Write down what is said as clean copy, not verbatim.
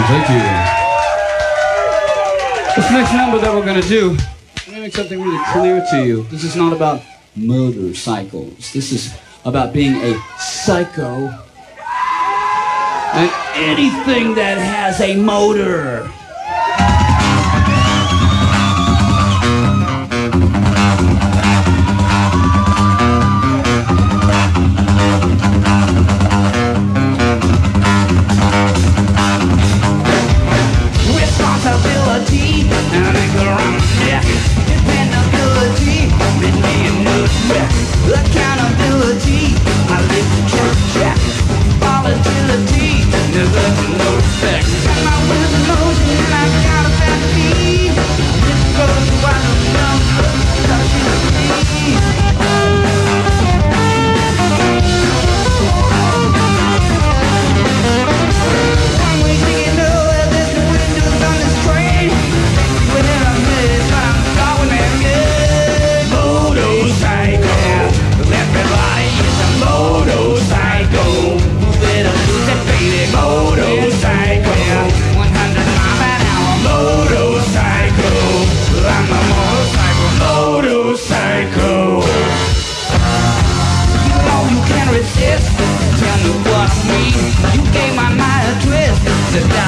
Thank you. This next number that we're going to do, I'm going to make something really clear to you. This is not about motorcycles. This is about being a psycho and anything that has a motor. Responsibility and a ground neck. Dependability made me a nutmeg. Accountability, I live the church check. Volatility, never to no respect. Got my wheels in motion and I got a fat feet. This goes wide enough, touching the sea. One way ticket, no, there's no windows on this train. Within a minute, but I'm going there good. Motorcycle, everybody is a motorcycle. Move it up, lose it, baby. Motorcycle, 100 miles an hour. Motorcycle, I'm a motorcycle. Motorcycle. You know you can't resist. Tell me what I mean. You gave my mind a twist.